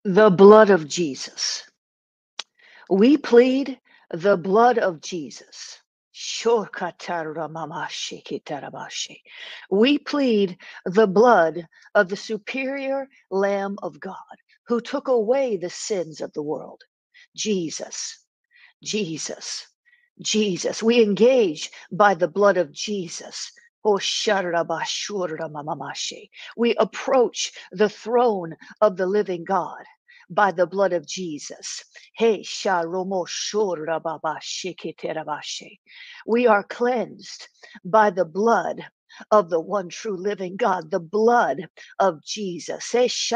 The blood of Jesus. We plead the blood of Jesus. We plead the blood of the superior Lamb of God who took away the sins of the world. Jesus, Jesus, Jesus. We engage by the blood of Jesus. We approach the throne of the living God by the blood of Jesus. We are cleansed by the blood of the one true living God, the blood of Jesus.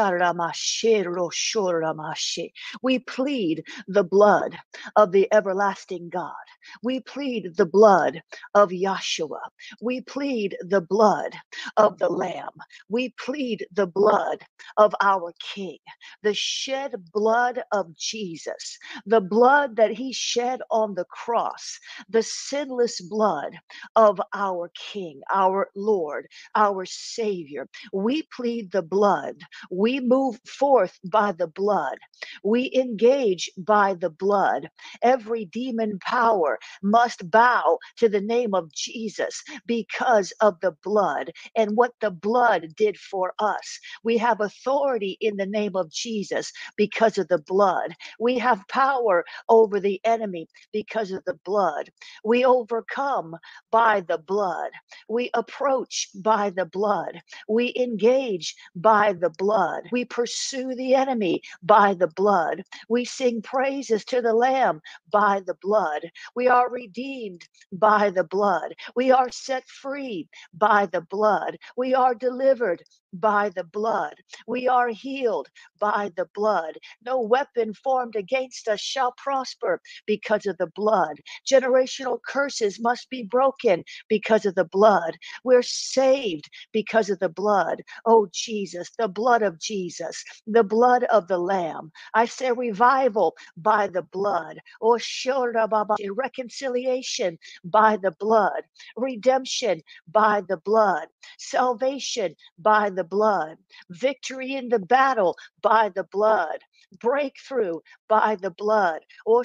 We plead the blood of the everlasting God. We plead the blood of Yahshua. We plead the blood of the Lamb. We plead the blood of our King, the shed blood of Jesus, the blood that he shed on the cross, the sinless blood of our King, our Lord, our Savior. We plead the blood. We move forth by the blood. We engage by the blood. Every demon power must bow to the name of Jesus because of the blood and what the blood did for us. We have authority in the name of Jesus because of the blood. We have power over the enemy because of the blood. We overcome by the blood. We approach by the blood. We engage by the blood. We pursue the enemy by the blood. We sing praises to the Lamb by the blood. We are redeemed by the blood. We are set free by the blood. We are delivered by the blood. We are healed by the blood. No weapon formed against us shall prosper because of the blood. Generational curses must be broken because of the blood. We're saved because of the blood. Oh, Jesus, the blood of Jesus, the blood of the Lamb. I say revival by the blood. Oh, reconciliation by the blood. Redemption by the blood. Salvation by the blood. Victory in the battle by the blood. Breakthrough by the blood. Oh,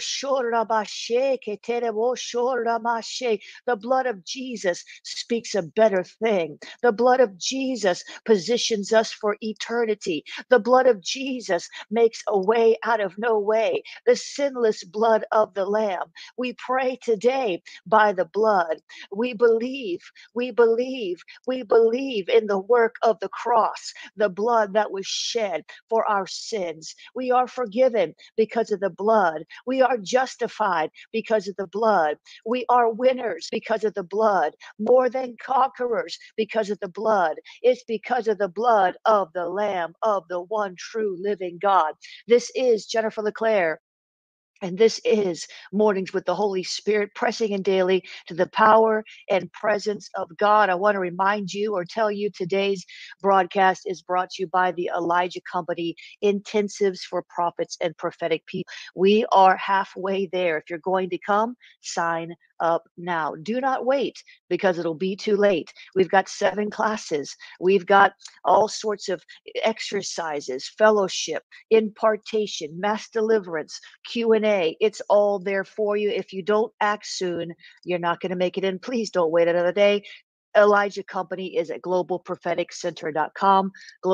the blood of Jesus speaks a better thing. The blood of Jesus positions us for eternity. The blood of Jesus makes a way out of no way. The sinless blood of the Lamb. We pray today by the blood. We believe, we believe, we believe in the work of the cross, the blood that was shed for our sins. We are forgiven because of the blood. We are justified because of the blood. We are winners because of the blood, more than conquerors because of the blood. It's because of the blood of the Lamb of the one true living God. This is Jennifer LeClaire. And this is Mornings with the Holy Spirit, pressing in daily to the power and presence of God. I want to remind you or tell you today's broadcast is brought to you by the Elijah Company Intensives for Prophets and Prophetic People. We are halfway there. If you're going to come, sign up now. Do not wait because it'll be too late. We've got 7 classes. We've got all sorts of exercises, fellowship, impartation, mass deliverance, Q&A. It's all there for you. If you don't act soon, you're not going to make it in. Please don't wait another day. Elijah Company is at globalpropheticcenter.com,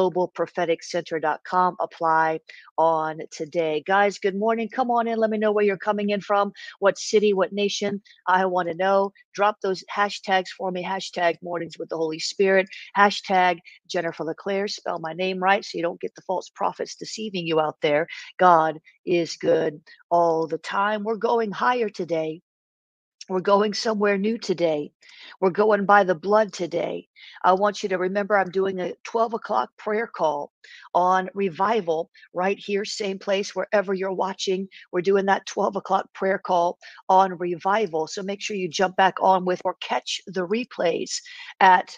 globalpropheticcenter.com. Apply on today. Guys, good morning. Come on in. Let me know where you're coming in from, what city, what nation. I want to know. Drop those hashtags for me. Hashtag Mornings with the Holy Spirit. Hashtag Jennifer LeClaire. Spell my name right so you don't get the false prophets deceiving you out there. God is good all the time. We're going higher today. We're going somewhere new today. We're going by the blood today. I want you to remember I'm doing a 12 o'clock prayer call on revival right here, same place, wherever you're watching. We're doing that 12 o'clock prayer call on revival. So make sure you jump back on with or catch the replays at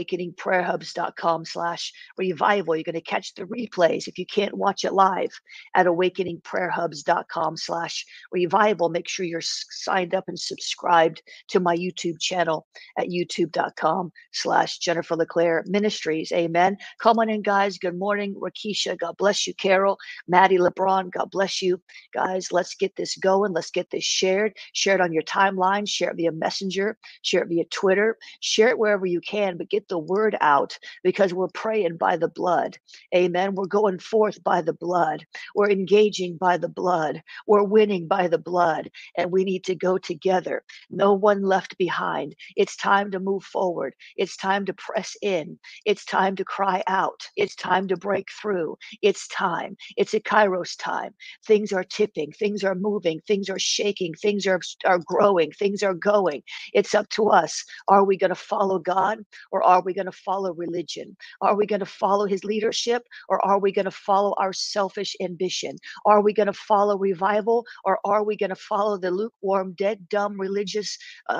awakeningprayerhubs.com/revival. You're going to catch the replays if you can't watch it live at awakeningprayerhubs.com/revival. Make sure you're signed up and subscribed subscribed to my YouTube channel at youtube.com/Jennifer LeClaire Ministries. Amen. Come on in, guys. Good morning, Rakisha. God bless you, Carol. Maddie LeBron. God bless you, guys. Let's get this going. Let's get this shared. Share it on your timeline. Share it via Messenger. Share it via Twitter. Share it wherever you can, but get the word out because we're praying by the blood. Amen. We're going forth by the blood. We're engaging by the blood. We're winning by the blood. And we need to go together. No one left behind. It's time to move forward. It's time to press in. It's time to cry out. It's time to break through. It's time. It's a Kairos time. Things are tipping. Things are moving. Things are shaking. Things are growing. Things are going. It's up to us. Are we going to follow God or are we going to follow religion? Are we going to follow his leadership or are we going to follow our selfish ambition? Are we going to follow revival or are we going to follow the lukewarm, dead, dumb, religious,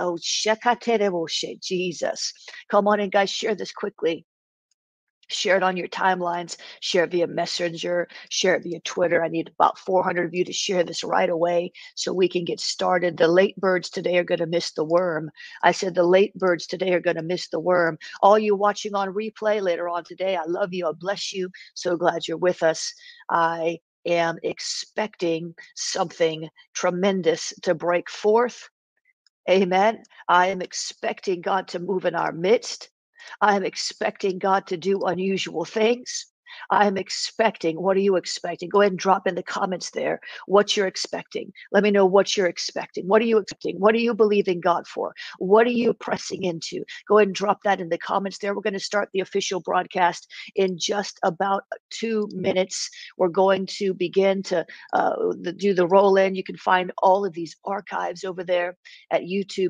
Jesus? Come on in, guys, share this quickly. Share it on your timelines, share it via Messenger, share it via Twitter. I need about 400 of you to share this right away so we can get started. The late birds today are going to miss the worm. I said the late birds today are going to miss the worm. All you watching on replay later on today, I love you. I bless you. So glad you're with us. I am expecting something tremendous to break forth. Amen. I am expecting God to move in our midst. I'm expecting God to do unusual things. I'm expecting. What are you expecting? Go ahead and drop in the comments there what you're expecting. Let me know what you're expecting. What are you expecting? What are you believing God for? What are you pressing into? Go ahead and drop that in the comments there. We're going to start the official broadcast in just about 2 minutes. We're going to begin to do the roll in. You can find all of these archives over there at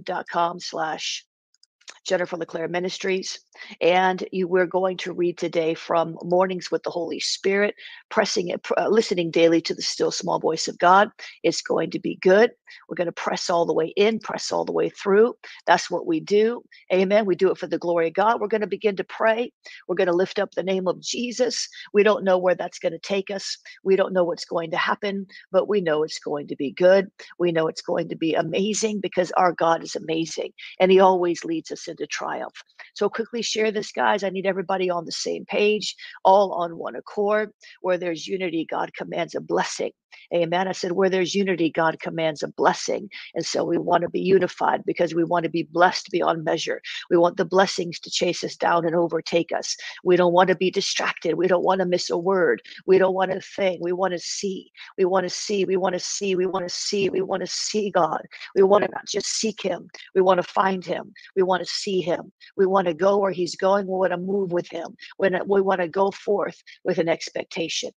youtube.com/Jennifer LeClaire Ministries. And we're going to read today from Mornings with the Holy Spirit, listening daily to the still small voice of God. It's going to be good. We're going to press all the way in, press all the way through. That's what we do. Amen. We do it for the glory of God. We're going to begin to pray. We're going to lift up the name of Jesus. We don't know where that's going to take us. We don't know what's going to happen, but we know it's going to be good. We know it's going to be amazing because our God is amazing and he always leads us into triumph. So quickly share this, guys. I need everybody on the same page, all on one accord. Where there's unity, God commands a blessing. Amen. I said, where there's unity, God commands a blessing. And so we want to be unified because we want to be blessed beyond measure. We want the blessings to chase us down and overtake us. We don't want to be distracted. We don't want to miss a word. We don't want to think. We want to see. We want to see. We want to see. We want to see. We want to see God. We want to not just seek him. We want to find him. We want to see him. We want to go where he's going. We want to move with him. We want to go forth with an expectation.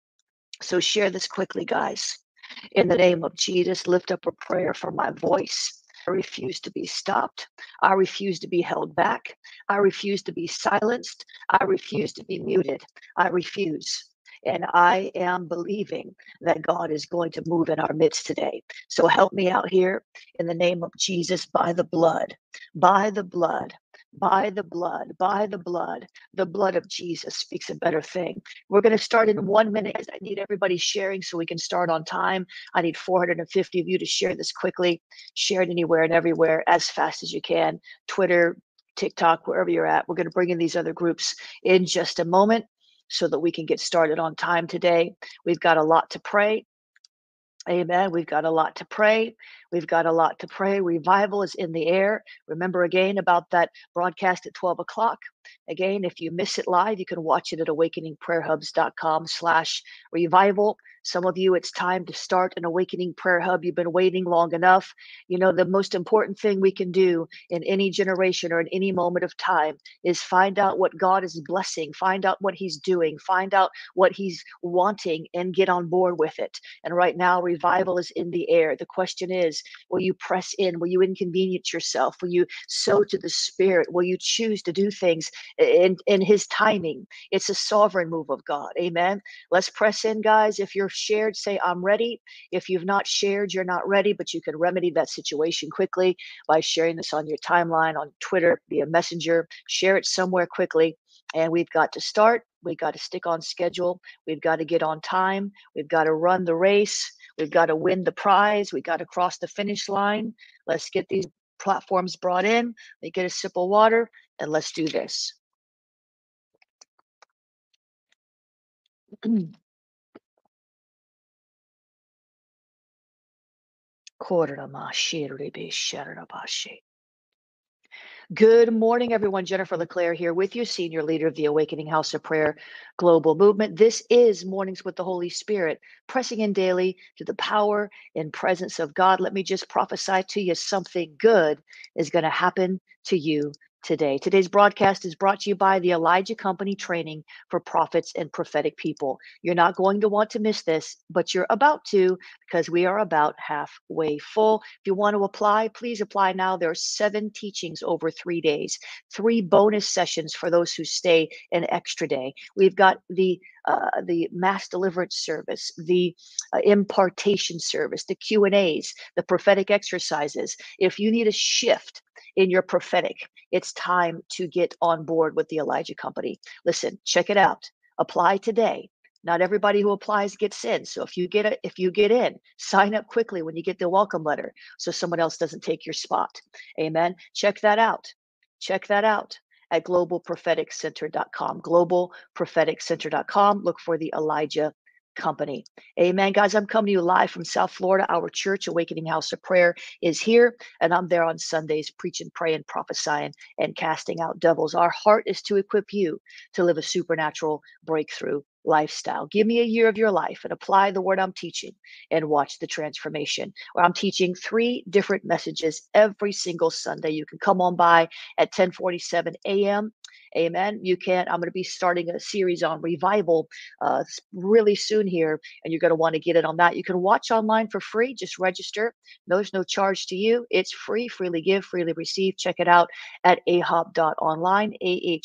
So share this quickly, guys. In the name of Jesus, lift up a prayer for my voice. I refuse to be stopped. I refuse to be held back. I refuse to be silenced. I refuse to be muted. I refuse. And I am believing that God is going to move in our midst today. So help me out here in the name of Jesus by the blood, by the blood, by the blood, by the blood. The blood of Jesus speaks a better thing. We're going to start in 1 minute. I need everybody sharing so we can start on time. I need 450 of you to share this quickly. Share it anywhere and everywhere as fast as you can. Twitter, TikTok, wherever you're at. We're going to bring in these other groups in just a moment so that we can get started on time today. We've got a lot to pray. Amen. We've got a lot to pray. We've got a lot to pray. Revival is in the air. Remember again about that broadcast at 12 o'clock. Again, if you miss it live, you can watch it at awakeningprayerhubs.com/revival. Some of you, it's time to start an Awakening Prayer Hub. You've been waiting long enough. You know, the most important thing we can do in any generation or in any moment of time is find out what God is blessing, find out what he's doing, find out what he's wanting, and get on board with it. And right now, revival is in the air. The question is, will you press in? Will you inconvenience yourself? Will you sow to the Spirit? Will you choose to do things in his timing? It's a sovereign move of God. Amen. Let's press in, guys. If you're shared, say, I'm ready. If you've not shared, you're not ready, but you can remedy that situation quickly by sharing this on your timeline, on Twitter, via Messenger. Share it somewhere quickly. And we've got to start. We've got to stick on schedule. We've got to get on time. We've got to run the race. We've got to win the prize. We've got to cross the finish line. Let's get these platforms brought in. Let me get a sip of water and let's do this. Good morning, everyone. Jennifer LeClaire here with you, Senior Leader of the Awakening House of Prayer Global Movement. This is Mornings with the Holy Spirit, pressing in daily to the power and presence of God. Let me just prophesy to you something good is going to happen to you today. Today's broadcast is brought to you by the Elijah Company Training for Prophets and Prophetic People. You're not going to want to miss this, but you're about to, because we are about halfway full. If you want to apply, please apply now. There are 7 teachings over 3 days, 3 bonus sessions for those who stay an extra day. We've got the mass deliverance service, the impartation service, the Q&As, the prophetic exercises. If you need a shift in your prophetic, it's time to get on board with the Elijah Company. Listen, check it out. Apply today. Not everybody who applies gets in. So if you get in, sign up quickly when you get the welcome letter so someone else doesn't take your spot. Amen. Check that out. Check that out at globalpropheticcenter.com. Globalpropheticcenter.com. Look for the Elijah Company. Amen. Guys, I'm coming to you live from South Florida. Our church, Awakening House of Prayer, is here, and I'm there on Sundays preaching, praying, prophesying, and casting out devils. Our heart is to equip you to live a supernatural breakthrough lifestyle. Give me a year of your life and apply the word I'm teaching and watch the transformation. Where I'm teaching 3 different messages every single Sunday. You can come on by at 10:47 a.m. Amen. You can. I'm going to be starting a series on revival really soon here, and you're going to want to get in on that. You can watch online for free. Just register. There's no charge to you. It's free. Freely give, freely receive. Check it out at ahop.online,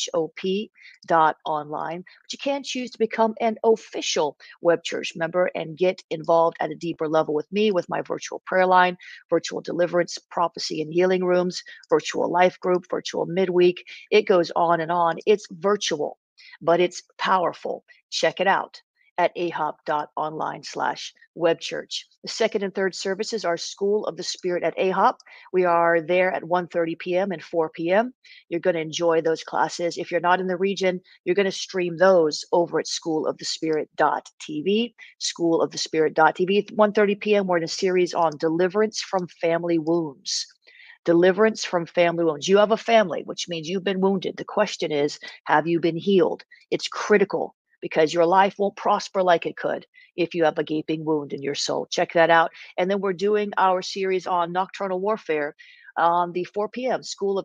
AHOP.online. But you can choose to become an official web church member and get involved at a deeper level with me, with my virtual prayer line, virtual deliverance, prophecy and healing rooms, virtual life group, virtual midweek. It goes on and on. It's virtual, but it's powerful. Check it out at ahop.online/webchurch. The second and third services are School of the Spirit at AHOP. We are there at 1:30 p.m. and 4 p.m. You're going to enjoy those classes. If you're not in the region, you're going to stream those over at schoolofthespirit.tv, schoolofthespirit.tv. 1:30 p.m. We're in a series on deliverance from family wounds. Deliverance from family wounds. You have a family, which means you've been wounded. The question is, have you been healed? It's critical, because your life won't prosper like it could if you have a gaping wound in your soul. Check that out. And then we're doing our series on nocturnal warfare on the 4 p.m.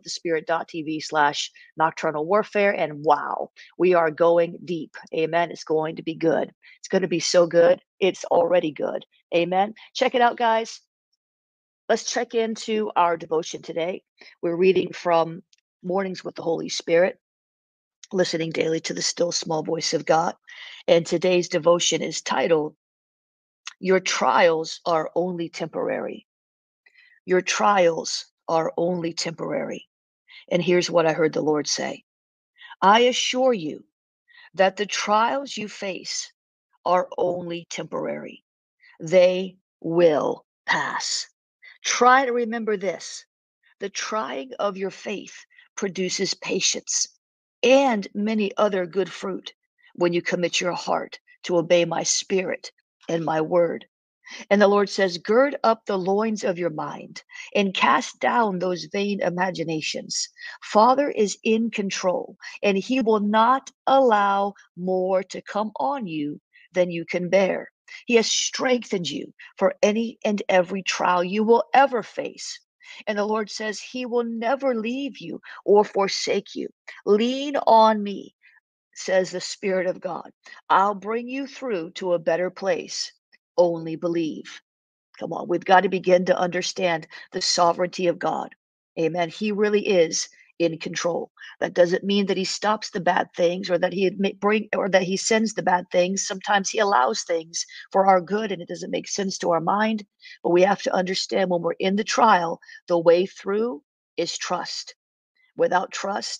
schoolofthespirit.tv/nocturnal warfare. And wow, we are going deep. Amen. It's going to be good. It's going to be so good. It's already good. Amen. Check it out, guys. Let's check into our devotion today. We're reading from Mornings with the Holy Spirit, listening daily to the still small voice of God. And today's devotion is titled, Your Trials Are Only Temporary. Your trials are only temporary. And here's what I heard the Lord say. I assure you that the trials you face are only temporary. They will pass. Try to remember this. The trying of your faith produces patience and many other good fruit when you commit your heart to obey my spirit and my word. And the Lord says, gird up the loins of your mind and cast down those vain imaginations. Father is in control, and he will not allow more to come on you than you can bear. He has strengthened you for any and every trial you will ever face. And the Lord says he will never leave you or forsake you. Lean on me, says the Spirit of God. I'll bring you through to a better place. Only believe. Come on, we've got to begin to understand the sovereignty of God. Amen. He really is in control. That doesn't mean that he stops the bad things or that he sends the bad things. Sometimes he allows things for our good and it doesn't make sense to our mind. But we have to understand when we're in the trial, the way through is trust. Without trust,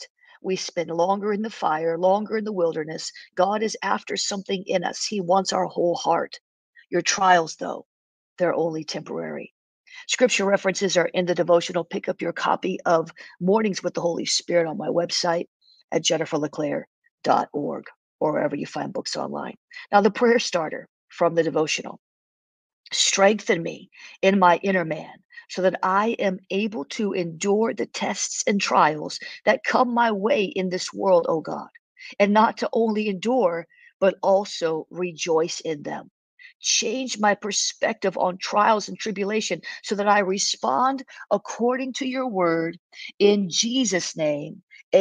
We spend longer in the fire, longer in the wilderness. God is after something in us. He wants our whole heart. Your trials, though, they're only temporary. Scripture references are in the devotional. Pick up your copy of Mornings with the Holy Spirit on my website at jenniferleclaire.org or wherever you find books online. Now, the prayer starter from the devotional. Strengthen me in my inner man so that I am able to endure the tests and trials that come my way in this world, O God, and not to only endure, but also rejoice in them. Change my perspective on trials and tribulation so that I respond according to your word. In Jesus' name,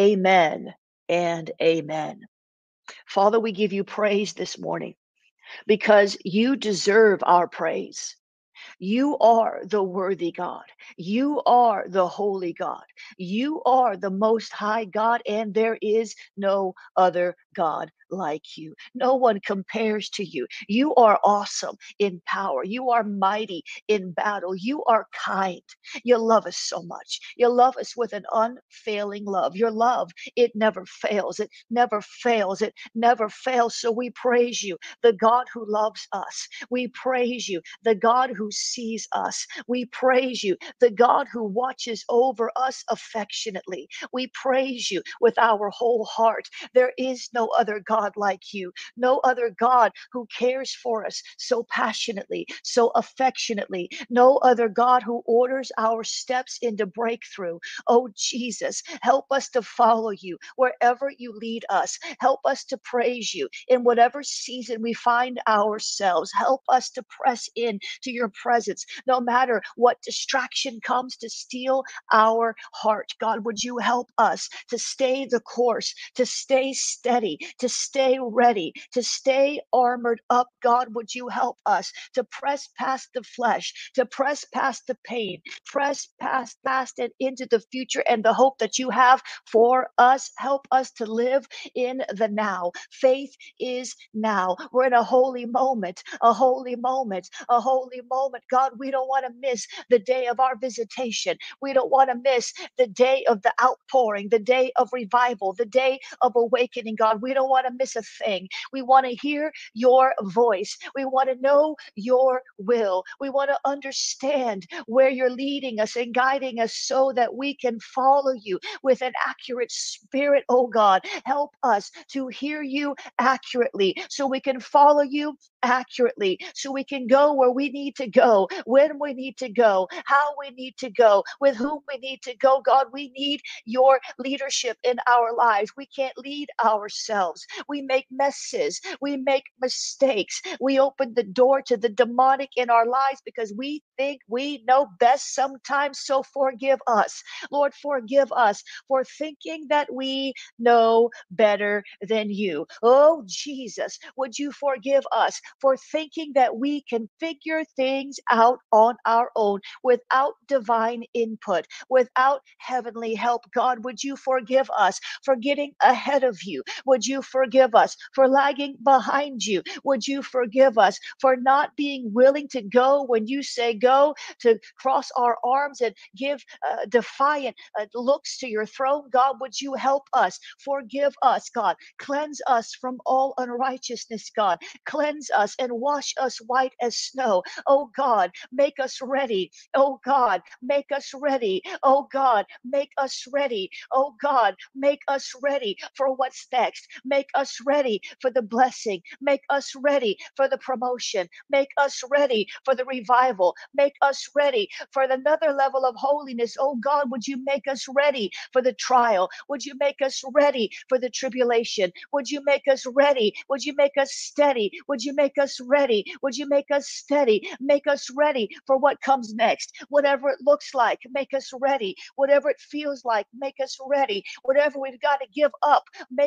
amen and amen. Father, we give you praise this morning because you deserve our praise. You are the worthy God. You are the holy God. You are the most high God, and there is no other God like you. No one compares to you. You are awesome in power. You are mighty in battle. You are kind. You love us so much. You love us with an unfailing love. Your love, it never fails. It never fails. It never fails. So we praise you, the God who loves us. We praise you, the God who sees us. We praise you, the God who watches over us affectionately. We praise you with our whole heart. There is no other God like you, no other God who cares for us so passionately, so affectionately, no other God who orders our steps into breakthrough. Oh, Jesus, help us to follow you wherever you lead us. Help us to praise you in whatever season we find ourselves. Help us to press in to your presence, no matter what distraction comes to steal our heart. God, would you help us to stay the course, to stay steady, to stay ready, to stay armored up? God, would you help us to press past the flesh, to press past the pain, press past and into the future and the hope that you have for us? Help us to live in the now. Faith is now. We're in a holy moment, a holy moment, a holy moment. God, we don't want to miss the day of our visitation. We don't want to miss the day of the outpouring, the day of revival, the day of awakening. God, we don't want to miss a thing. We want to hear your voice. We want to know your will. We want to understand where you're leading us and guiding us so that we can follow you with an accurate spirit. Oh God, help us to hear you accurately so we can follow you accurately, so we can go where we need to go, when we need to go, how we need to go, with whom we need to go. God, we need your leadership in our lives. We can't lead ourselves. We make messes. We make mistakes. We open the door to the demonic in our lives because we think we know best sometimes. So forgive us. Lord, forgive us for thinking that we know better than you. Oh, Jesus, would you forgive us for thinking that we can figure things out on our own without divine input, without heavenly help? God, would you forgive us for getting ahead of you? Would you forgive us for lagging behind you? Would you forgive us for not being willing to go when you say go, to cross our arms and give defiant looks to your throne? God, would you help us? Forgive us, God. Cleanse us from all unrighteousness, God. Cleanse us and wash us white as snow. Oh God, make us ready. Oh God, make us ready. Oh God, make us ready. Oh God, make us ready for what's next. Make us ready for the blessing. Make us ready for the promotion. Make us ready for the revival. Make us ready for another level of holiness. Oh God, would you make us ready for the trial? Would you make us ready for the tribulation? Would you make us ready? Would you make us steady? Would you make us ready? Would you make us steady? Make us ready for what comes next. Whatever it looks like, make us ready. Whatever it feels like, make us ready. Whatever we've got to give up, make us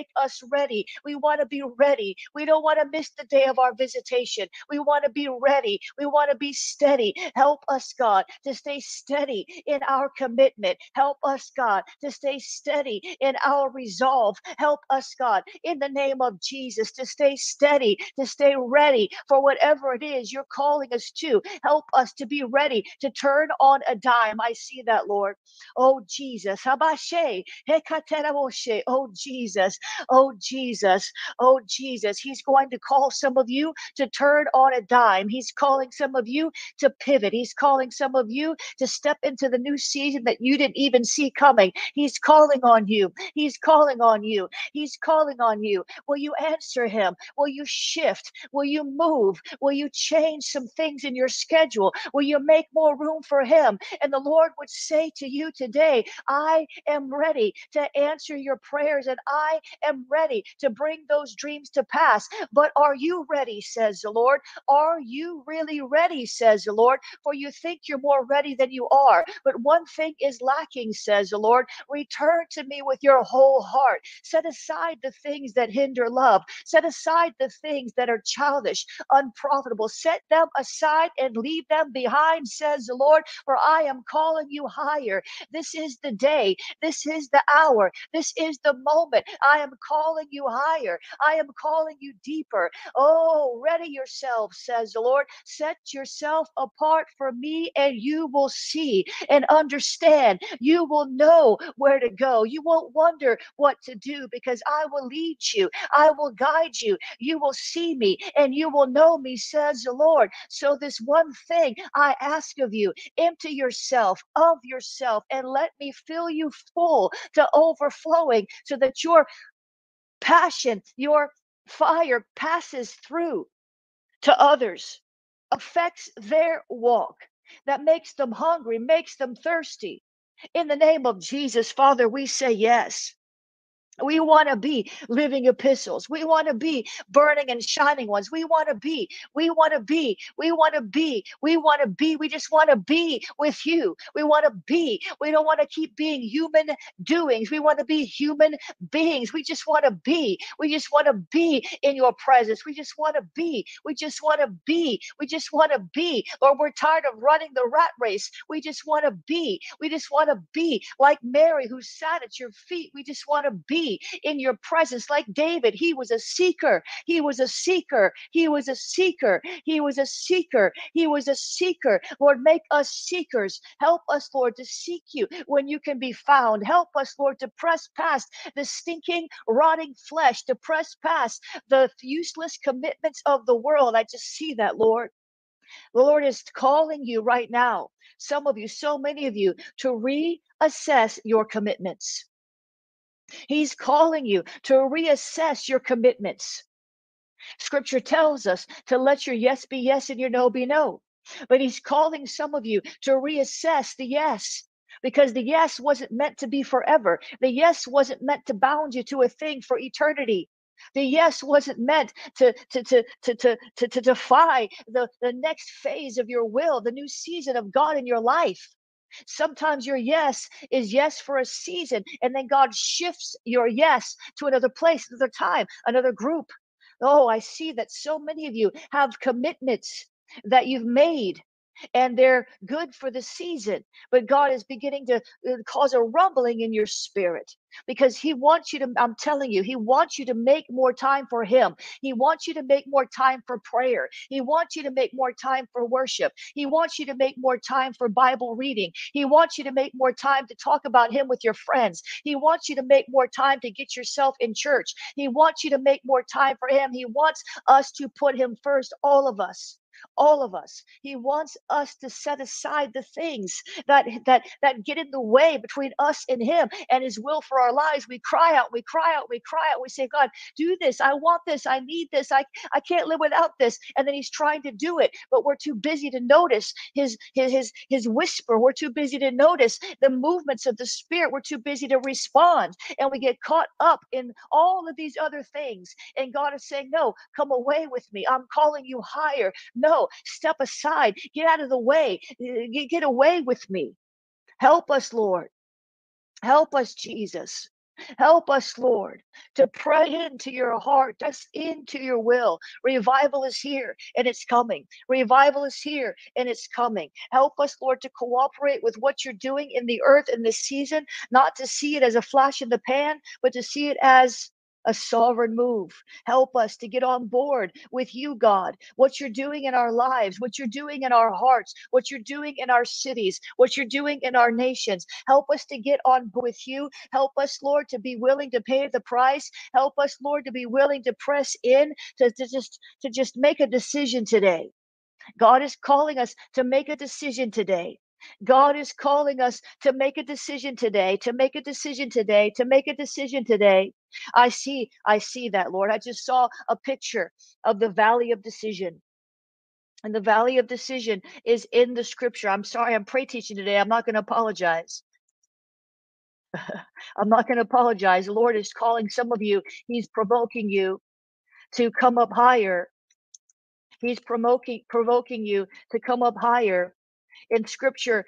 ready. We want to be ready. We don't want to miss the day of our visitation. We want to be ready. We want to be steady. Help us, God, to stay steady in our commitment. Help us, God, to stay steady in our resolve. Help us, God, in the name of Jesus, to stay steady, to stay ready for whatever it is you're calling us to. Help us to be ready to turn on a dime. I see that, Lord. Oh, Jesus. Habashe, hekateraboshe. Oh, Jesus. Oh, Jesus. Oh, Jesus. He's going to call some of you to turn on a dime. He's calling some of you to pivot. He's calling some of you to step into the new season that you didn't even see coming. He's calling on you. He's calling on you. He's calling on you. Will you answer him? Will you shift? Will you move? Will you change some things in your schedule? Will you make more room for him? And the Lord would say to you today, I am ready to answer your prayers, and I am ready to bring those dreams to pass. But are you ready, says the Lord? Are you really ready, says the Lord? For you think you're more ready than you are. But one thing is lacking, says the Lord. Return to me with your whole heart. Set aside the things that hinder love. Set aside the things that are childish, unprofitable. Set them aside and leave them behind, says the Lord, for I am calling you higher. This is the day. This is the hour. This is the moment. I am calling you higher. I am calling you deeper. Oh, ready yourself, says the Lord. Set yourself apart for me, and you will see and understand. You will know where to go. You won't wonder what to do, because I will lead you. I will guide you. You will see me and you will know me, says the Lord. So this one thing I ask of you, empty yourself of yourself and let me fill you full to overflowing, so that your passion, your fire passes through to others, affects their walk, that makes them hungry, makes them thirsty. In the name of Jesus, Father, we say yes. We want to be living epistles. We want to be burning and shining ones. We want to be, we want to be, we want to be. We just want to be with you. We want to be. We don't want to keep being human doings. We want to be human beings. We just want to be. We just want to be in your presence. We just want to be. We just want to be. We just want to be. Lord, we're tired of running the rat race. We just want to be. We just want to be like Mary, who sat at your feet. We just want to be in your presence. Like David, he was a seeker. He was a seeker. He was a seeker. He was a seeker. He was a seeker. Lord, make us seekers. Help us, Lord, to seek you when you can be found. Help us, Lord, to press past the stinking, rotting flesh, to press past the useless commitments of the world. I just see that, Lord. The Lord is calling you right now, some of you, so many of you, to reassess your commitments. He's calling you to reassess your commitments. Scripture tells us to let your yes be yes and your no be no. But he's calling some of you to reassess the yes, because the yes wasn't meant to be forever. The yes wasn't meant to bound you to a thing for eternity. The yes wasn't meant to defy the next phase of your will, the new season of God in your life. Sometimes your yes is yes for a season, and then God shifts your yes to another place, another time, another group. Oh, I see that so many of you have commitments that you've made, and they're good for the season, but God is beginning to cause a rumbling in your spirit, because he wants you to, I'm telling you, he wants you to make more time for him. He wants you to make more time for prayer. He wants you to make more time for worship. He wants you to make more time for Bible reading. He wants you to make more time to talk about him with your friends. He wants you to make more time to get yourself in church. He wants you to make more time for him. He wants us to put him first, all of us. All of us. He wants us to set aside the things that get in the way between us and him and his will for our lives. We cry out, we cry out, we cry out. We say, God, do this. I want this. I need this. I can't live without this. And then he's trying to do it, but we're too busy to notice his whisper. We're too busy to notice the movements of the Spirit. We're too busy to respond, and we get caught up in all of these other things. And God is saying, no, come away with me. I'm calling you higher. No, step aside. Get out of the way. Get away with me. Help us, Lord. Help us, Jesus. Help us, Lord, to pray into your heart, just into your will. Revival is here and it's coming. Revival is here and it's coming. Help us, Lord, to cooperate with what you're doing in the earth in this season, not to see it as a flash in the pan, but to see it as a sovereign move. Help us to get on board with you, God, what you're doing in our lives, what you're doing in our hearts, what you're doing in our cities, what you're doing in our nations. Help us to get on board with you. Help us, Lord, to be willing to pay the price. Help us, Lord, to be willing to press in, to just make a decision today. God is calling us to make a decision today. God is calling us to make a decision today, to make a decision today, to make a decision today. I see that, Lord. I just saw a picture of the valley of decision. And the valley of decision is in the scripture. I'm sorry, I'm pray teaching today. I'm not going to apologize. I'm not going to apologize. The Lord is calling some of you. He's provoking you to come up higher. He's provoking you to come up higher. In scripture,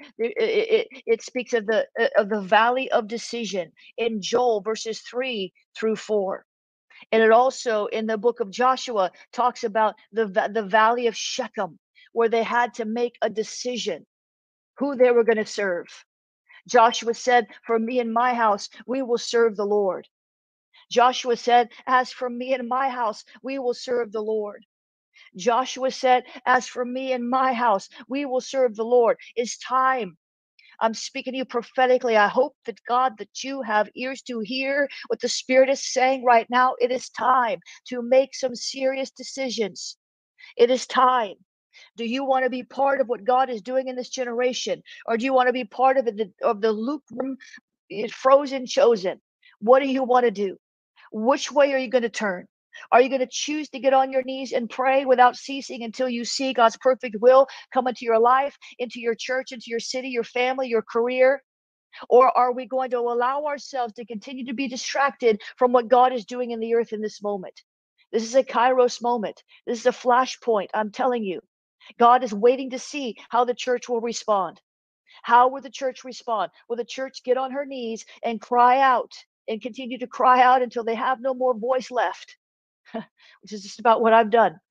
it speaks of the valley of decision in Joel verses 3 through 4. And it also in the book of Joshua talks about the valley of Shechem, where they had to make a decision who they were going to serve. Joshua said, "For me and my house, we will serve the Lord." Joshua said, "As for me and my house, we will serve the Lord." Joshua said, "As for me and my house, we will serve the Lord." It's time. I'm speaking to you prophetically. I hope that God, that you have ears to hear what the Spirit is saying right now. It is time to make some serious decisions. It is time. Do you want to be part of what God is doing in this generation? Or do you want to be part of the lukewarm, frozen chosen? What do you want to do? Which way are you going to turn? Are you going to choose to get on your knees and pray without ceasing until you see God's perfect will come into your life, into your church, into your city, your family, your career? Or are we going to allow ourselves to continue to be distracted from what God is doing in the earth in this moment? This is a Kairos moment. This is a flashpoint. I'm telling you, God is waiting to see how the church will respond. How will the church respond? Will the church get on her knees and cry out and continue to cry out until they have no more voice left? Which is just about what I've done.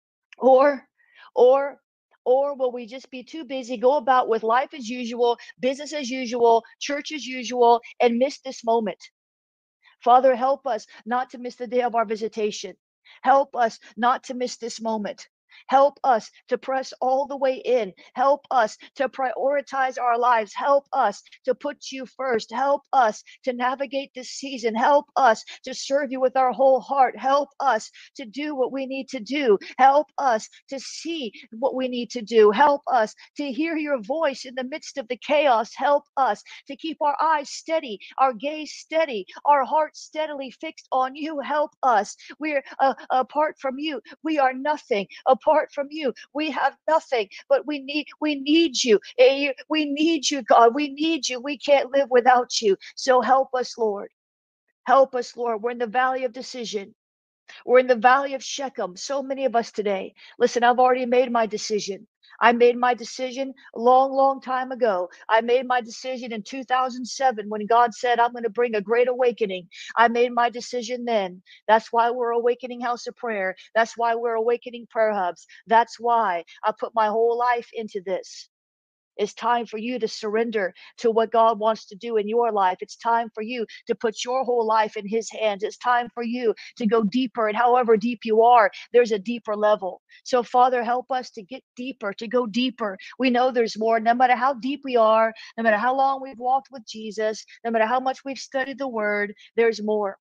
Or, or, or will we just be too busy, go about with life as usual, business as usual, church as usual, and miss this moment? Father, help us not to miss the day of our visitation. Help us not to miss this moment. Help us to press all the way in. Help us to prioritize our lives. Help us to put you first. Help us to navigate this season. Help us to serve you with our whole heart. Help us to do what we need to do. Help us to see what we need to do. Help us to hear your voice in the midst of the chaos. Help us to keep our eyes steady, our gaze steady, our hearts steadily fixed on you. Help us. We're apart from you, we are nothing. Apart from you, we have nothing. But we need you. We need you, God. We need you. We can't live without you. So help us, Lord. Help us, Lord. We're in the valley of decision. We're in the valley of Shechem. So many of us today. Listen, I've already made my decision. I made my decision a long, long time ago. I made my decision in 2007 when God said, "I'm going to bring a great awakening." I made my decision then. That's why we're Awakening House of Prayer. That's why we're Awakening Prayer Hubs. That's why I put my whole life into this. It's time for you to surrender to what God wants to do in your life. It's time for you to put your whole life in His hands. It's time for you to go deeper. And however deep you are, there's a deeper level. So, Father, help us to get deeper, to go deeper. We know there's more. No matter how deep we are, no matter how long we've walked with Jesus, no matter how much we've studied the Word, there's more.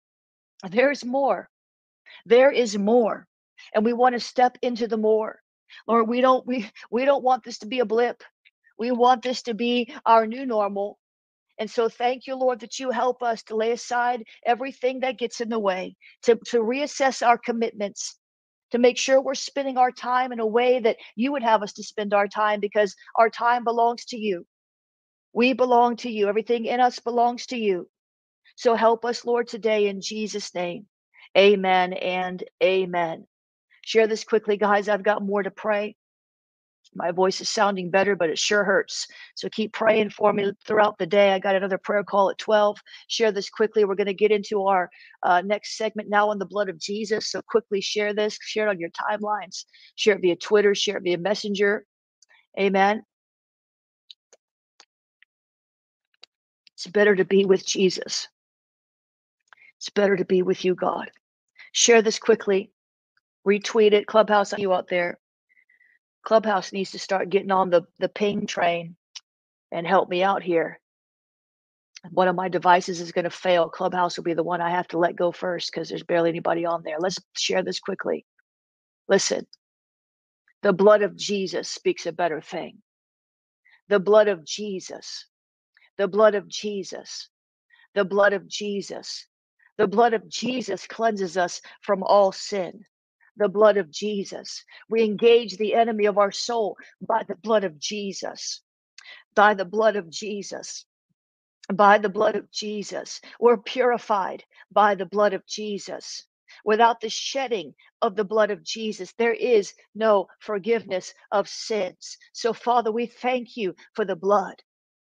There's more. There is more. And we want to step into the more. Lord, we don't want this to be a blip. We want this to be our new normal. And so thank you, Lord, that you help us to lay aside everything that gets in the way, to reassess our commitments, to make sure we're spending our time in a way that you would have us to spend our time, because our time belongs to you. We belong to you. Everything in us belongs to you. So help us, Lord, today in Jesus' name. Amen and amen. Share this quickly, guys. I've got more to pray. My voice is sounding better, but it sure hurts. So keep praying for me throughout the day. I got another prayer call at 12. Share this quickly. We're going to get into our next segment now on the blood of Jesus. So quickly share this. Share it on your timelines. Share it via Twitter. Share it via Messenger. Amen. It's better to be with Jesus. It's better to be with you, God. Share this quickly. Retweet it. Clubhouse, you out there. Clubhouse needs to start getting on the ping train and help me out here. One of my devices is going to fail. Clubhouse will be the one I have to let go first because there's barely anybody on there. Let's share this quickly. Listen, the blood of Jesus speaks a better thing. The blood of Jesus, the blood of Jesus, the blood of Jesus, the blood of Jesus cleanses us from all sin. The blood of Jesus. We engage the enemy of our soul by the blood of Jesus. By the blood of Jesus. By the blood of Jesus. We're purified by the blood of Jesus. Without the shedding of the blood of Jesus, there is no forgiveness of sins. So, Father, we thank you for the blood.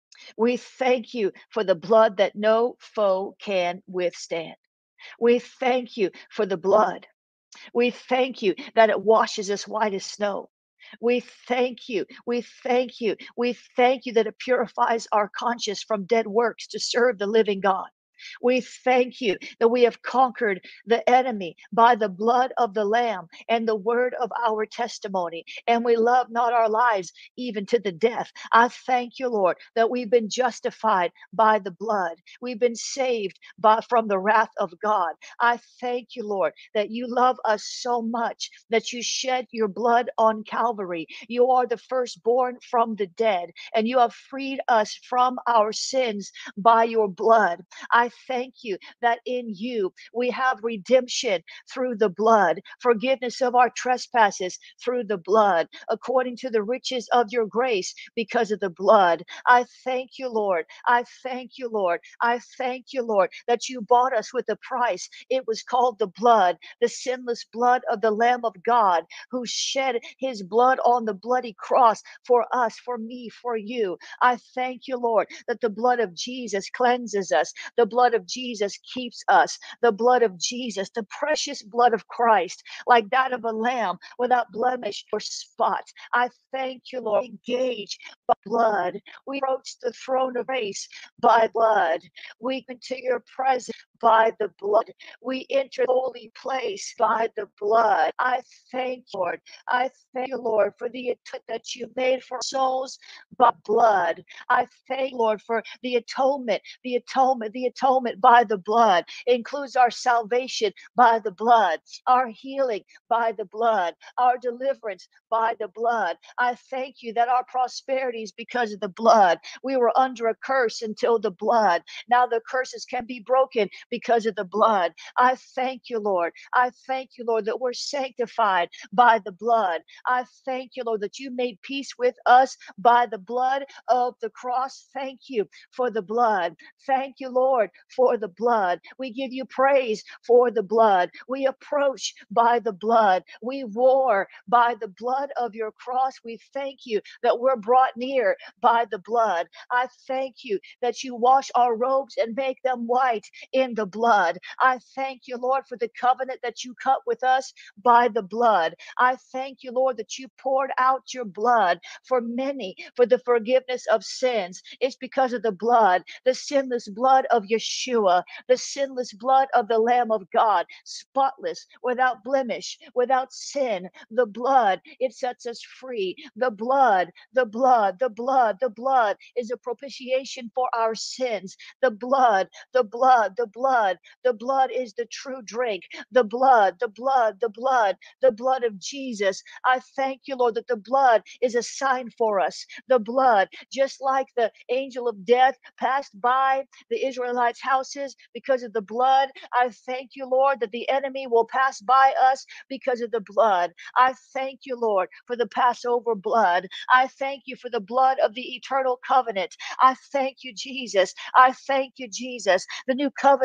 We thank you for the blood that no foe can withstand. We thank you for the blood. We thank you that it washes us white as snow. We thank you. We thank you. We thank you that it purifies our conscience from dead works to serve the living God. We thank you that we have conquered the enemy by the blood of the Lamb and the word of our testimony. And we love not our lives even to the death. I thank you, Lord, that we've been justified by the blood. We've been saved from the wrath of God. I thank you, Lord, that you love us so much that you shed your blood on Calvary. You are the firstborn from the dead, and you have freed us from our sins by your blood. I thank you that in you we have redemption through the blood, forgiveness of our trespasses through the blood, according to the riches of your grace because of the blood. I thank you, Lord. I thank you, Lord. I thank you, Lord, that you bought us with a price. It was called the blood, the sinless blood of the Lamb of God, who shed his blood on the bloody cross for us, for me, for you. I thank you, Lord, that the blood of Jesus cleanses us. The blood of Jesus keeps us. The blood of Jesus, the precious blood of Christ, like that of a lamb without blemish or spot. I thank you, Lord. Engage by blood. We approach the throne of grace by blood. We into your presence by the blood. We enter the holy place by the blood. I thank you, Lord. I thank you, Lord, for the atonement that you made for souls by blood. I thank you, Lord, for the atonement, the atonement, the atonement by the blood. It includes our salvation by the blood, our healing by the blood, our deliverance by the blood. I thank you that our prosperity is because of the blood. We were under a curse until the blood. Now the curses can be broken because of the blood. I thank you, Lord. I thank you, Lord, that we're sanctified by the blood. I thank you, Lord, that you made peace with us by the blood of the cross. Thank you for the blood. Thank you, Lord, for the blood. We give you praise for the blood. We approach by the blood. We war by the blood of your cross. We thank you that we're brought near by the blood. I thank you that you wash our robes and make them white in the blood. I thank you, Lord, for the covenant that you cut with us by the blood. I thank you, Lord, that you poured out your blood for many for the forgiveness of sins. It's because of the blood, the sinless blood of Yeshua, the sinless blood of the Lamb of God, spotless, without blemish, without sin. The blood, it sets us free. The blood, the blood, the blood, the blood is a propitiation for our sins. The blood, the blood, the blood, the blood is the true drink. The blood, the blood, the blood, the blood of Jesus. I thank you, Lord, that the blood is a sign for us. The blood, just like the angel of death passed by the Israelites' houses because of the blood. I thank you, Lord, that the enemy will pass by us because of the blood. I thank you, Lord, for the Passover blood. I thank you for the blood of the eternal covenant. I thank you, Jesus. I thank you, Jesus. The new covenant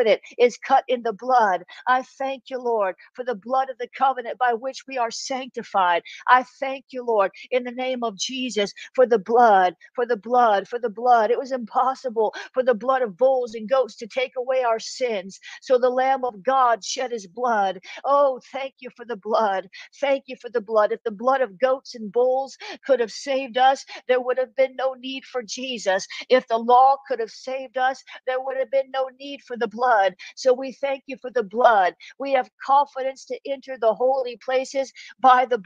covenant is cut in the blood. I thank you, Lord, for the blood of the covenant by which we are sanctified. I thank you, Lord, in the name of Jesus, for the blood, for the blood, for the blood. It was impossible for the blood of bulls and goats to take away our sins. So the Lamb of God shed his blood. Oh, thank you for the blood. Thank you for the blood. If the blood of goats and bulls could have saved us, there would have been no need for Jesus. If the law could have saved us, there would have been no need for the blood. So we thank you for the blood. We have confidence to enter the holy places by the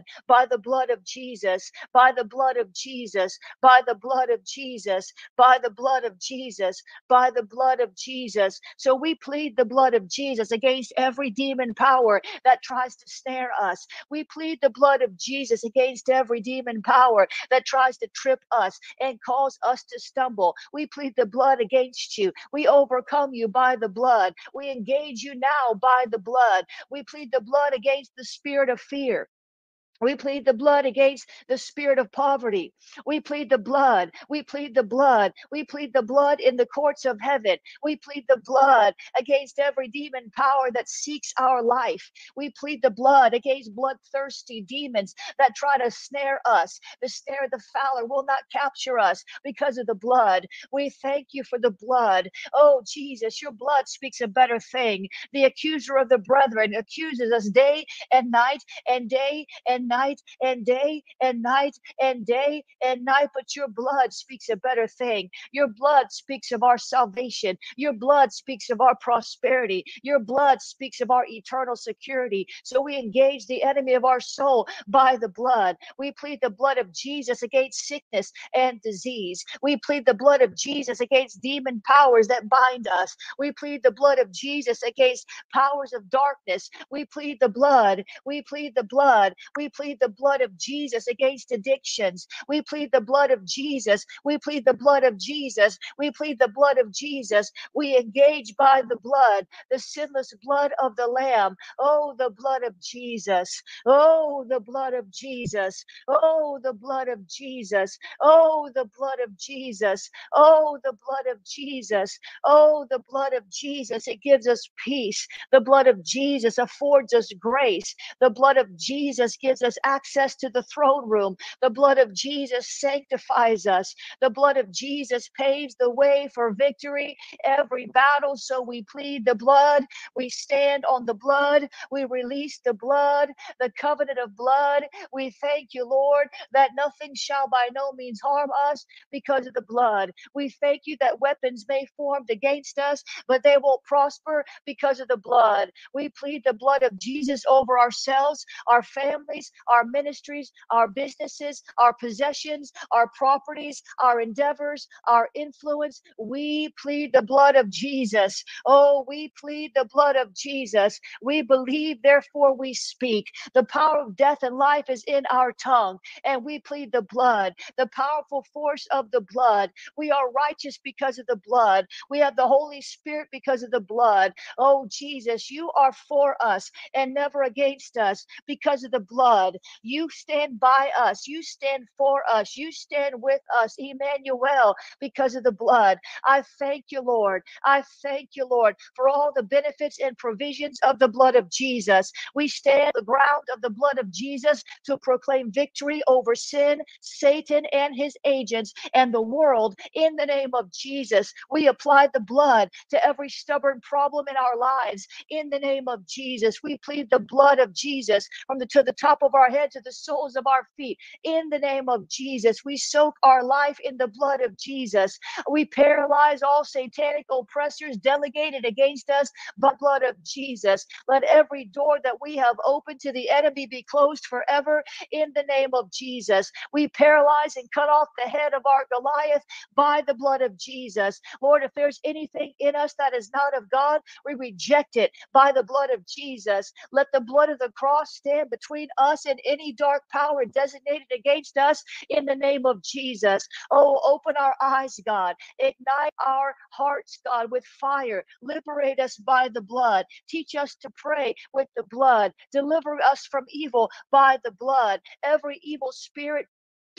blood of Jesus, by the blood of Jesus, by the blood of Jesus, by the blood of Jesus, by the blood of Jesus. So we plead the blood of Jesus against every demon power that tries to snare us. We plead the blood of Jesus against every demon power that tries to trip us and cause us to stumble. We plead the blood against you. We overcome you by the blood. We engage you now by the blood. We plead the blood against the spirit of fear. We plead the blood against the spirit of poverty. We plead the blood. We plead the blood. We plead the blood in the courts of heaven. We plead the blood against every demon power that seeks our life. We plead the blood against bloodthirsty demons that try to snare us. The snare of the fowler will not capture us because of the blood. We thank you for the blood. Oh, Jesus, your blood speaks a better thing. The accuser of the brethren accuses us day and night and day and night and day and night and day and night, but your blood speaks a better thing. Your blood speaks of our salvation. Your blood speaks of our prosperity. Your blood speaks of our eternal security. So we engage the enemy of our soul by the blood. We plead the blood of Jesus against sickness and disease. We plead the blood of Jesus against demon powers that bind us. We plead the blood of Jesus against powers of darkness. We plead the blood. We plead the blood. We plead the blood of Jesus against addictions. We plead the blood of Jesus. We plead the blood of Jesus. We plead the blood of Jesus. We engage by the blood, the sinless blood of the Lamb. Oh, the blood of Jesus. Oh, the blood of Jesus. Oh, the blood of Jesus. Oh, the blood of Jesus. Oh, the blood of Jesus. Oh, the blood of Jesus. It gives us peace. The blood of Jesus affords us grace. The blood of Jesus gives us access to the throne room. The blood of Jesus sanctifies us. The blood of Jesus paves the way for victory every battle. So we plead the blood. We stand on the blood. We release the blood, the covenant of blood. We thank you, Lord, that nothing shall by no means harm us because of the blood. We thank you that weapons may form against us, but they won't prosper because of the blood. We plead the blood of Jesus over ourselves, our families, our ministries, our businesses, our possessions, our properties, our endeavors, our influence. We plead the blood of Jesus. Oh, we plead the blood of Jesus. We believe, therefore we speak. The power of death and life is in our tongue, and we plead the blood, the powerful force of the blood. We are righteous because of the blood. We have the Holy Spirit because of the blood. Oh, Jesus, you are for us and never against us because of the blood. You stand by us. You stand for us. You stand with us, Emmanuel, because of the blood. I thank you, Lord. I thank you, Lord, for all the benefits and provisions of the blood of Jesus. We stand the ground of the blood of Jesus to proclaim victory over sin, Satan, and his agents, and the world in the name of Jesus. We apply the blood to every stubborn problem in our lives in the name of Jesus. We plead the blood of Jesus from to the top of our head to the soles of our feet in the name of Jesus. We soak our life in the blood of Jesus. We paralyze all satanic oppressors delegated against us by the blood of Jesus. Let every door that we have opened to the enemy be closed forever in the name of Jesus. We paralyze and cut off the head of our Goliath by the blood of Jesus. Lord, if there's anything in us that is not of God, we reject it by the blood of Jesus. Let the blood of the cross stand between us and any dark power designated against us in the name of Jesus. Oh, open our eyes, God. Ignite our hearts, God, with fire. Liberate us by the blood. Teach us to pray with the blood. Deliver us from evil by the blood. Every evil spirit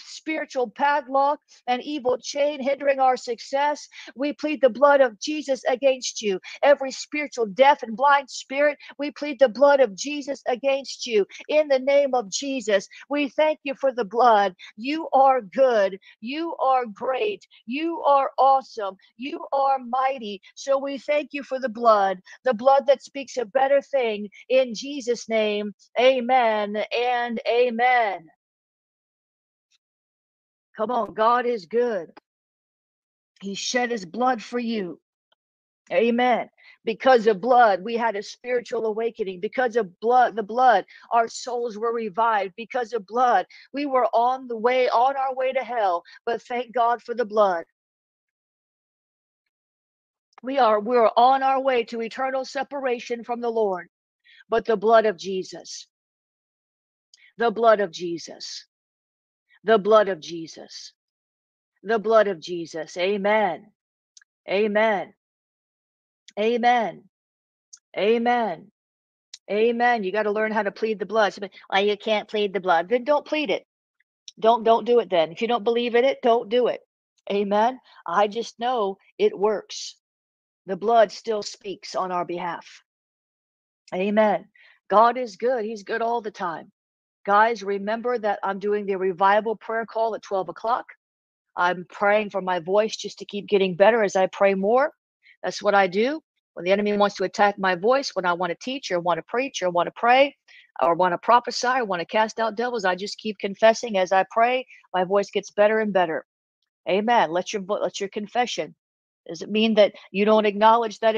spiritual padlock and evil chain hindering our success, we plead the blood of Jesus against you. Every spiritual deaf and blind spirit, we plead the blood of Jesus against you. In the name of Jesus, we thank you for the blood. You are good. You are great. You are awesome. You are mighty. So we thank you for the blood that speaks a better thing. In Jesus' name, amen and amen. Come on, God is good. He shed his blood for you. Amen. Because of blood, we had a spiritual awakening. Because of the blood, our souls were revived. Because of blood, we were on our way to hell. But thank God for the blood. We're on our way to eternal separation from the Lord. But the blood of Jesus, the blood of Jesus, the blood of Jesus, the blood of Jesus. Amen. Amen. Amen. Amen. Amen. You got to learn how to plead the blood. Well, you can't plead the blood. Then don't plead it. Don't do it then. If you don't believe in it, don't do it. Amen. I just know it works. The blood still speaks on our behalf. Amen. God is good. He's good all the time. Guys, remember that I'm doing the revival prayer call at 12 o'clock. I'm praying for my voice just to keep getting better as I pray more. That's what I do. When the enemy wants to attack my voice, when I want to teach or want to preach or want to pray or want to prophesy or want to cast out devils, I just keep confessing as I pray. My voice gets better and better. Amen. Let your confession. Does it mean that you don't acknowledge that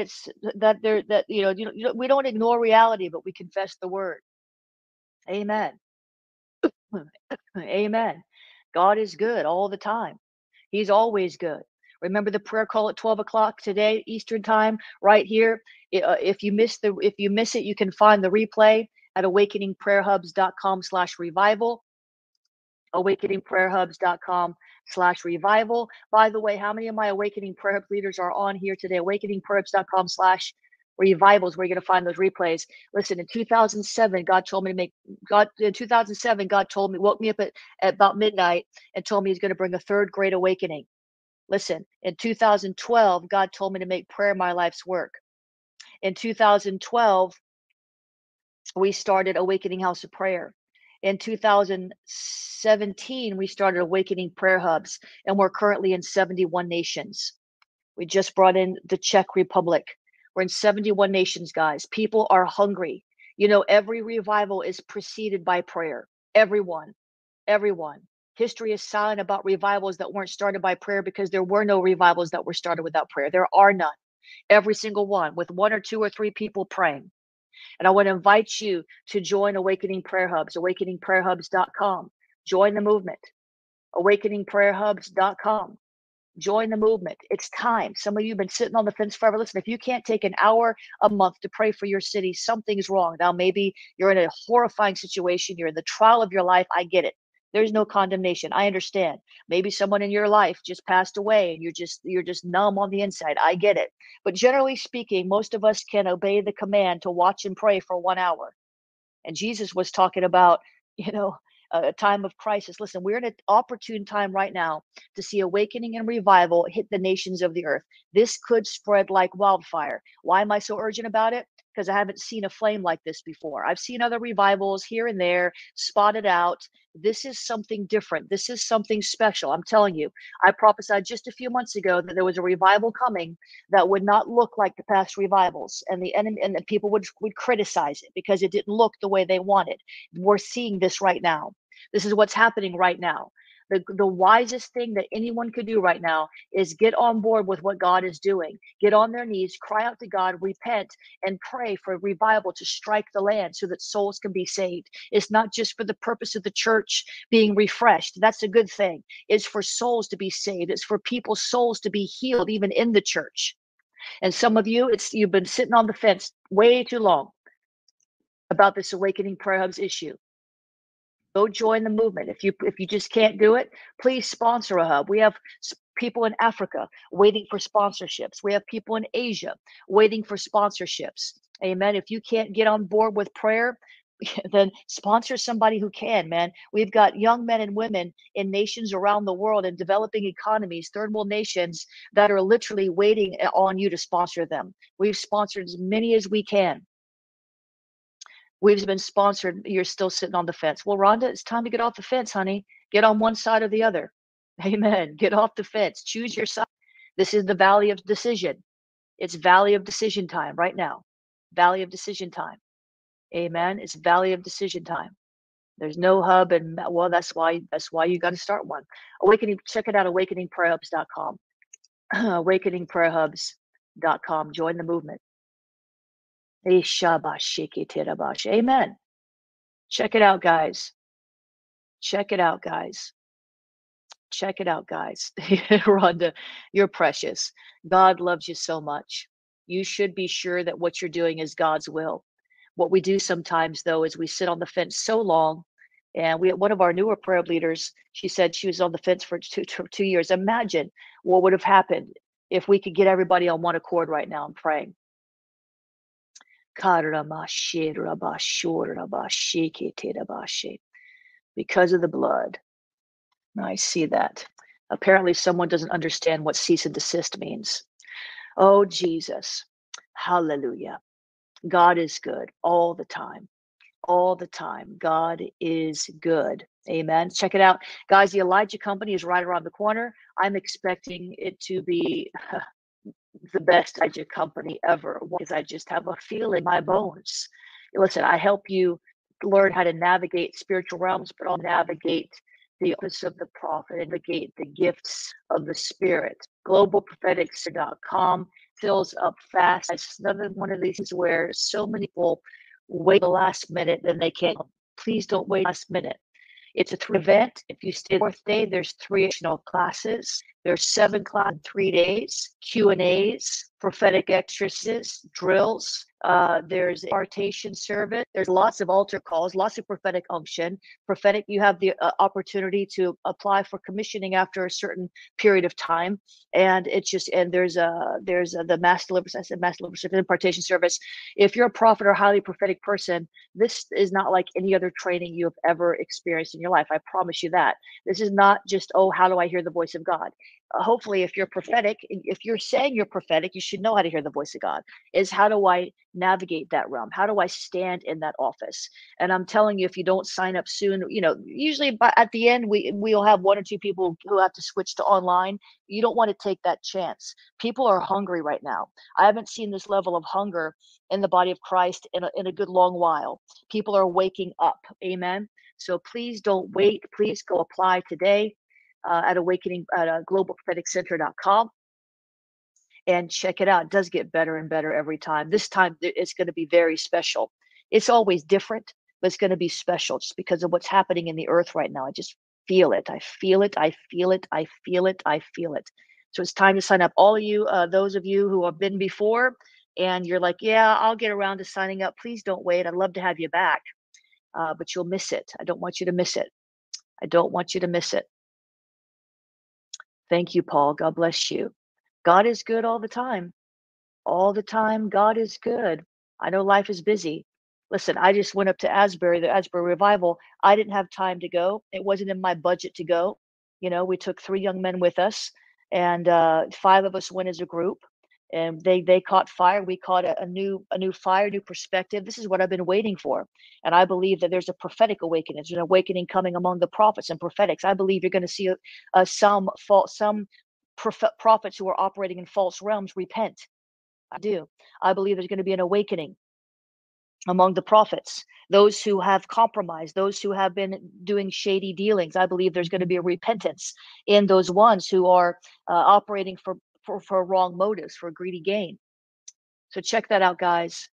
we don't ignore reality, but we confess the word. Amen. Amen. God is good all the time. He's always good. Remember the prayer call at 12 o'clock today, Eastern time, right here. If you miss it, you can find the replay at awakeningprayerhubs.com/revival. awakeningprayerhubs.com/revival. By the way, how many of my Awakening Prayer Hub leaders are on here today? awakeningprayerhubs.com/revival is where you're going to find those replays. Listen, in 2007, God told me, woke me up at about midnight and told me he's going to bring a third great awakening. Listen, in 2012, God told me to make prayer my life's work. In 2012, we started Awakening House of Prayer. In 2017, we started Awakening Prayer Hubs, and we're currently in 71 nations. We just brought in the Czech Republic. We're in 71 nations, guys. People are hungry. You know, every revival is preceded by prayer. Everyone. History is silent about revivals that weren't started by prayer because there were no revivals that were started without prayer. There are none. Every single one, with one or two or three people praying. And I want to invite you to join Awakening Prayer Hubs, awakeningprayerhubs.com. Join the movement. awakeningprayerhubs.com. Join the movement. It's time. Some of you have been sitting on the fence forever. Listen, if you can't take an hour a month to pray for your city, something's wrong. Now, maybe you're in a horrifying situation. You're in the trial of your life. I get it. There's no condemnation. I understand. Maybe someone in your life just passed away and you're just numb on the inside. I get it. But generally speaking, most of us can obey the command to watch and pray for 1 hour. And Jesus was talking about, a time of crisis. Listen, we're in an opportune time right now to see awakening and revival hit the nations of the earth. This could spread like wildfire. Why am I so urgent about it? Because I haven't seen a flame like this before. I've seen other revivals here and there spotted out. This is something different. This is something special. I'm telling you, I prophesied just a few months ago that there was a revival coming that would not look like the past revivals, and the enemy and the people would criticize it because it didn't look the way they wanted. We're seeing this right now. This is what's happening right now. The wisest thing that anyone could do right now is get on board with what God is doing. Get on their knees, cry out to God, repent, and pray for revival to strike the land so that souls can be saved. It's not just for the purpose of the church being refreshed. That's a good thing. It's for souls to be saved. It's for people's souls to be healed, even in the church. And some of you, you've been sitting on the fence way too long about this Awakening Prayer Hubs issue. Go join the movement. If you just can't do it, please sponsor a hub. We have people in Africa waiting for sponsorships. We have people in Asia waiting for sponsorships. Amen. If you can't get on board with prayer, then sponsor somebody who can, man. We've got young men and women in nations around the world and developing economies, third world nations that are literally waiting on you to sponsor them. We've sponsored as many as we can. We've been sponsored. You're still sitting on the fence. Well, Rhonda, it's time to get off the fence, honey. Get on one side or the other. Amen. Get off the fence. Choose your side. This is the valley of decision. It's valley of decision time right now. Valley of decision time. Amen. It's valley of decision time. There's no hub, and well, that's why you got to start one. Awakening, check it out, awakeningprayerhubs.com. awakeningprayerhubs.com. Join the movement. Amen. Check it out, guys. Check it out, guys. Check it out, guys. Rhonda, you're precious. God loves you so much. You should be sure that what you're doing is God's will. What we do sometimes, though, is we sit on the fence so long. And one of our newer prayer leaders, she said she was on the fence for 2 years. Imagine what would have happened if we could get everybody on one accord right now and praying. Because of the blood. I see that. Apparently, someone doesn't understand what cease and desist means. Oh, Jesus. Hallelujah. God is good all the time. All the time. God is good. Amen. Check it out. Guys, the Elijah Company is right around the corner. I'm expecting it to be the best Elijah Company ever because I just have a feel in my bones. Listen, I help you learn how to navigate spiritual realms, but I'll navigate the office of the prophet, navigate the gifts of the Spirit. GlobalPropheticSir.com fills up fast. It's another one of these where so many people wait the last minute, then they can't. Please don't wait last minute. It's a 3 event. If you stay the fourth day, there's 3 additional classes. There's 7 classes in 3 days, Q&As, prophetic exercises, drills. There's impartation service. There's lots of altar calls, lots of prophetic unction. Prophetic, you have the opportunity to apply for commissioning after a certain period of time. And it's just, and there's the mass deliverance, I said mass deliverance, impartation service. If you're a prophet or highly prophetic person, this is not like any other training you have ever experienced in your life. I promise you that. This is not just, oh, how do I hear the voice of God? Hopefully, if you're prophetic, if you're saying you're prophetic, you should know how to hear the voice of God. Is how do I navigate that realm? How do I stand in that office? And I'm telling you, if you don't sign up soon, usually at the end, we'll have 1 or 2 people who have to switch to online. You don't want to take that chance. People are hungry right now. I haven't seen this level of hunger in the body of Christ in a good long while. People are waking up. Amen. So please don't wait. Please go apply today at awakening at globalpropheticcenter.com and check it out. It does get better and better every time. This time it's going to be very special. It's always different, but it's going to be special just because of what's happening in the earth right now. I just feel it. I feel it. I feel it. I feel it. I feel it. So it's time to sign up. All of you, those of you who have been before, and you're like, yeah, I'll get around to signing up. Please don't wait. I'd love to have you back, but you'll miss it. I don't want you to miss it. I don't want you to miss it. Thank you, Paul. God bless you. God is good all the time. All the time, God is good. I know life is busy. Listen, I just went up to Asbury, the Asbury Revival. I didn't have time to go. It wasn't in my budget to go. We took 3 young men with us, and 5 of us went as a group. And they caught fire. We caught a new fire, new perspective. This is what I've been waiting for, and I believe that there's a prophetic awakening. There's an awakening coming among the prophets and prophetics. I believe you're going to see some prophets who are operating in false realms repent. I do. I believe there's going to be an awakening among the prophets, those who have compromised, those who have been doing shady dealings. I believe there's going to be a repentance in those ones who are operating for wrong motives, for greedy gain. So check that out, guys,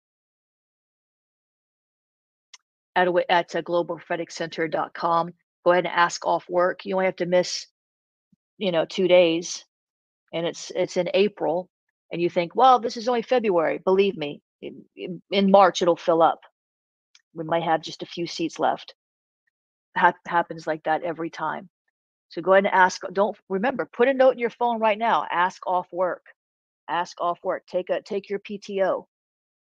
at globalpropheticcenter.com. Go ahead and ask off work. You only have to miss 2 days, and it's in April, and you think, well, this is only February. Believe me, in March it'll fill up. We might have just a few seats left. Happens like that every time. So go ahead and ask. Don't remember, put a note in your phone right now. Ask off work. Ask off work. Take your PTO.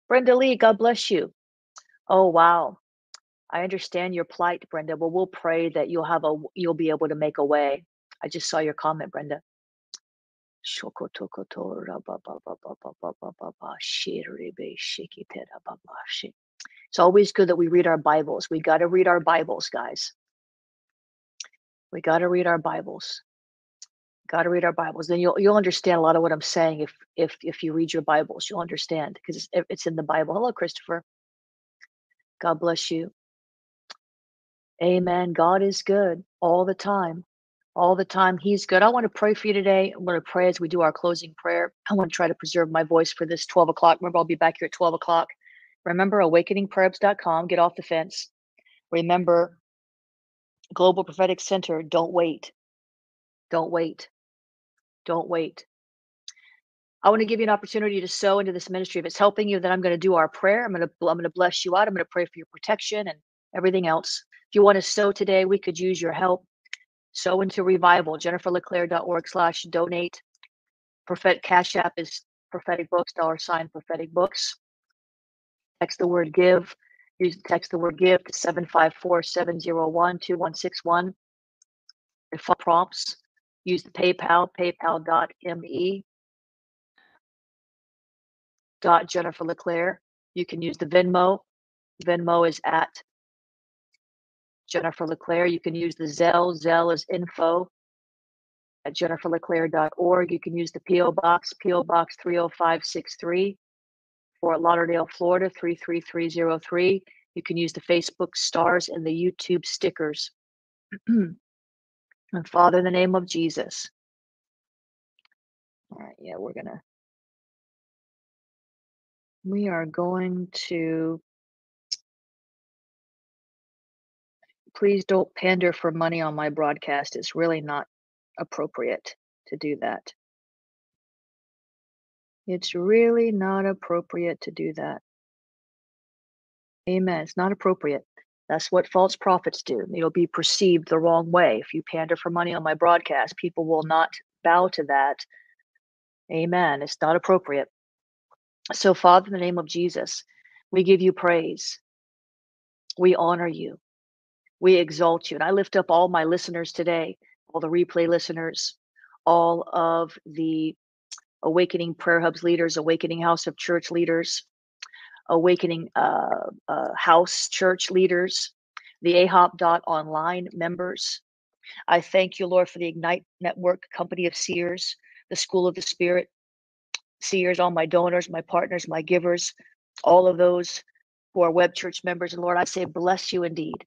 Brenda Lee, God bless you. Oh, wow. I understand your plight, Brenda. Well, we'll pray that you'll be able to make a way. I just saw your comment, Brenda. Shokotokoto rabababababababa, shirebe shikitera babashi. It's always good that we read our Bibles. We got to read our Bibles, guys. We got to read our Bibles. Got to read our Bibles. Then you'll understand a lot of what I'm saying if you read your Bibles. You'll understand because it's in the Bible. Hello, Christopher. God bless you. Amen. God is good all the time. All the time. He's good. I want to pray for you today. I'm going to pray as we do our closing prayer. I want to try to preserve my voice for this 12 o'clock. Remember, I'll be back here at 12 o'clock. Remember, awakeningprayers.com. Get off the fence. Remember, Global Prophetic Center. Don't wait. Don't wait. Don't wait. I want to give you an opportunity to sow into this ministry. If it's helping you, then I'm going to do our prayer. I'm going to bless you out. I'm going to pray for your protection and everything else. If you want to sow today, we could use your help. Sow into revival. JenniferLeClaire.org/donate. Prophetic Cash App is prophetic books, $ prophetic books. Text the word give. Text the word give to 754-701-2161. If prompts, use the PayPal, paypal.me. Jennifer LeClaire. You can use the Venmo. Venmo is at Jennifer LeClaire. You can use the Zelle. Zelle is info at jenniferleclaire.org. You can use the P.O. Box, P.O. Box 30563, Fort Lauderdale, Florida 33303. You can use the Facebook stars and the YouTube stickers. And Father, in the name of Jesus. All right, yeah, we are going to, please don't pander for money on my broadcast. It's really not appropriate to do that. It's really not appropriate to do that. Amen. It's not appropriate. That's what false prophets do. You'll be perceived the wrong way. If you pander for money on my broadcast, people will not bow to that. Amen. It's not appropriate. So, Father, in the name of Jesus, we give you praise. We honor you. We exalt you. And I lift up all my listeners today, all the replay listeners, all of the Awakening Prayer Hubs leaders, Awakening House of Church leaders, Awakening House Church leaders, the ahop.online members. I thank you, Lord, for the Ignite Network, Company of Seers, the School of the Spirit, Seers, all my donors, my partners, my givers, all of those who are web church members. And Lord, I say, bless you indeed.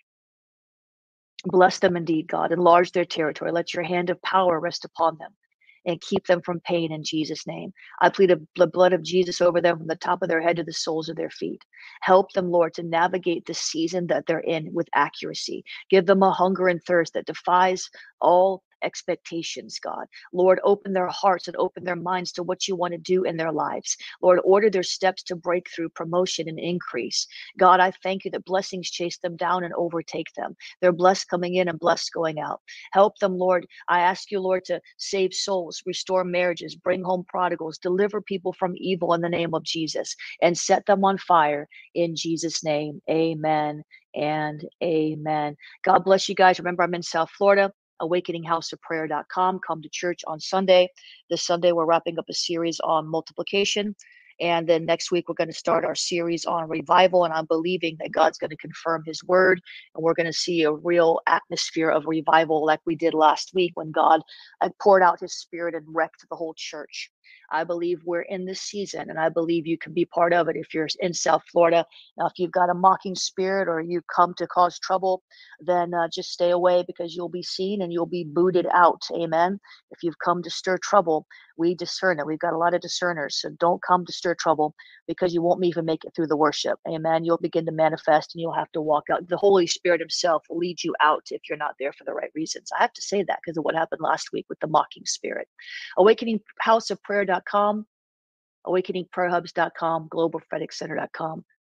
Bless them indeed, God. Enlarge their territory. Let your hand of power rest upon them and keep them from pain in Jesus' name. I plead the blood of Jesus over them from the top of their head to the soles of their feet. Help them, Lord, to navigate the season that they're in with accuracy. Give them a hunger and thirst that defies all expectations, God. Lord, open their hearts and open their minds to what you want to do in their lives. Lord, order their steps to breakthrough, promotion, and increase. God, I thank you that blessings chase them down and overtake them. They're blessed coming in and blessed going out. Help them, Lord. I ask you, Lord, to save souls, restore marriages, bring home prodigals, deliver people from evil in the name of Jesus, and set them on fire in Jesus' name. Amen and amen. God bless you guys. Remember, I'm in South Florida. AwakeningHouseOfPrayer.com. Come to church on Sunday. This Sunday, we're wrapping up a series on multiplication. And then next week, we're going to start our series on revival. And I'm believing that God's going to confirm his word. And we're going to see a real atmosphere of revival like we did last week when God poured out his spirit and wrecked the whole church. I believe we're in this season, and I believe you can be part of it if you're in South Florida. Now, if you've got a mocking spirit or you come to cause trouble, then just stay away because you'll be seen and you'll be booted out. Amen. If you've come to stir trouble, we discern it. We've got a lot of discerners. So don't come to stir trouble because you won't even make it through the worship. Amen. You'll begin to manifest and you'll have to walk out. The Holy Spirit Himself will lead you out if you're not there for the right reasons. I have to say that because of what happened last week with the mocking spirit. AwakeningHouseofPrayer.com, AwakeningPrayerHubs.com, GlobalPropheticCenter.com.